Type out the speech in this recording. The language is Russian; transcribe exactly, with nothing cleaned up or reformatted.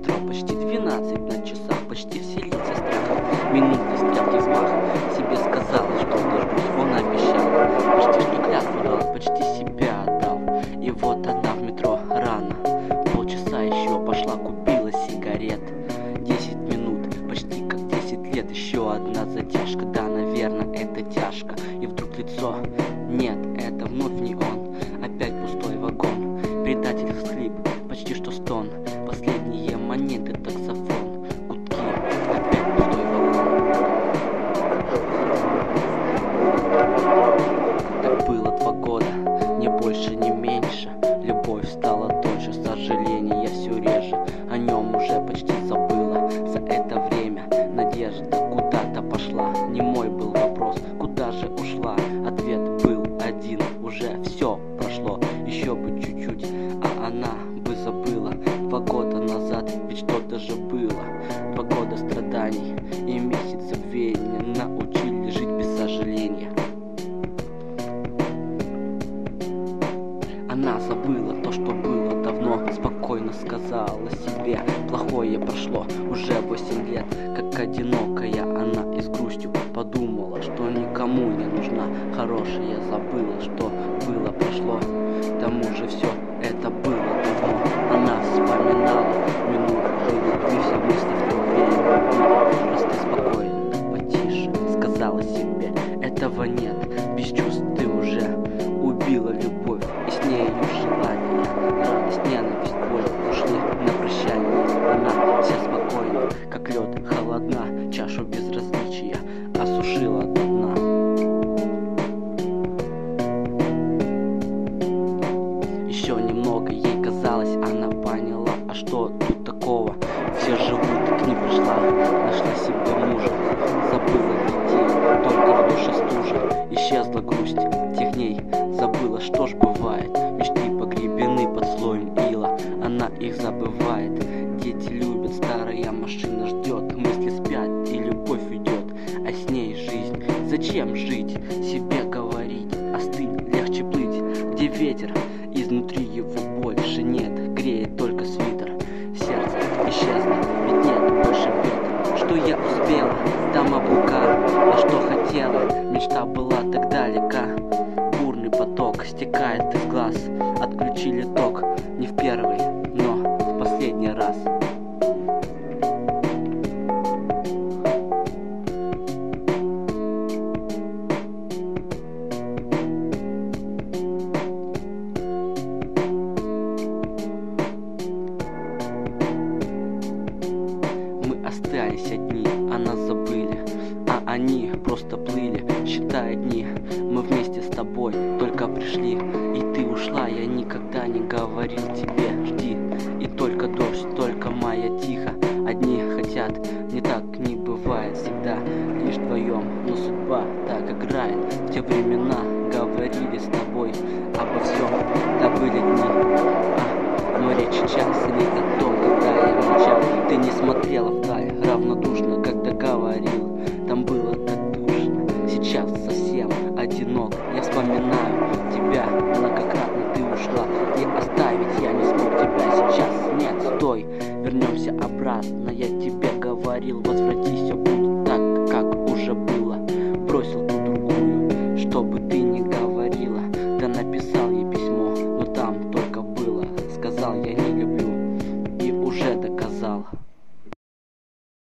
метро, почти двенадцать на часах, почти все лица страха. Минуты стрелки взмах, себе сказала, что дождусь, он обещал. Почти что клятву дал, почти себя отдал. И вот она в метро рано, полчаса еще пошла, купила сигарет. Десять минут, почти как десять лет, еще одна затяжка, да, наверное, это тяжко. И вдруг лицо, нет, это вновь не он, опять пустой вагон. Предатель всхлип, почти что стон, последние монеты, таксофон, гудки, опять пустой вагон. Так было два года, не больше, не меньше. Любовь стала тоньше, сожаление все реже, о нем уже почти забыла. За это время надежда куда-то пошла. Не мой был вопрос, куда же ушла? Ответ был один, уже все прошло. Еще бы чуть-чуть, а она бы забыла. Два года назад ведь что-то же было. Два года страданий и месяц забвения научили жить без сожаления. Она забыла то, что было давно, спокойно сказала себе: плохое прошло уже восемь лет. Как одинокая она и с грустью подумала, что никому не нужна. Хорошее забыла, что было прошло, к тому же все это было давно. Она вспоминала минуты любви, все мысли в то время. Просто спокойно, потише сказала себе: этого нет, без чувств ты уже убила любовь, и с нею желание, радость, ненависть, боль ушли на прощание. Она вся спокойна, как лед, холодна, чашу безразличия осушила до дна. Еще немного ей казалось, она поняла, а что тут такого? Все живут, к ней пришла, нашла себе мужа, забыла детей, только в душе стужа. Исчезла грусть тех дней, забыла, что ж бывает. Мечты погребены под слоем ила, она их забывает. Дети любят, старая машина ждет, мысли спят и любовь идет, а с ней жизнь. Зачем жить, себе говорить, остынь, легче плыть, где ветер, изнутри его больше нет, греет только свитер. Сердце исчезло, ведь нет больше ветра. Что я успела, там облака, а что хотела, мечта была так далека. Бурный поток стекает из глаз, отключили ток не в первый, но в последний раз. Мы остались одни, а нас забыли, а они просто плыли, считая дни. Мы вместе с тобой только пришли, и ты ушла. Я никогда не говорил тебе: жди. И только дождь, только мая тихо. Одни хотят, не так не бывает всегда, лишь вдвоем, но судьба так играет. В те времена говорили с тобой обо всем, да были дни, а, но речь сейчас не о том, когда я молчал. Ты не смотрела вдаль, равнодушно, когда говорил, там было так душно. Сейчас совсем одинок, я вспоминаю тебя, многократно ты ушла, и оставить я не смог тебя сейчас. Нет, стой, вернемся обратно, я тебе говорил, возвратись, все будет так, как уже было. Бросил ту другую, чтобы ты не говорила, да написал ей письмо, но там только было. Сказал: я не люблю, и уже доказал.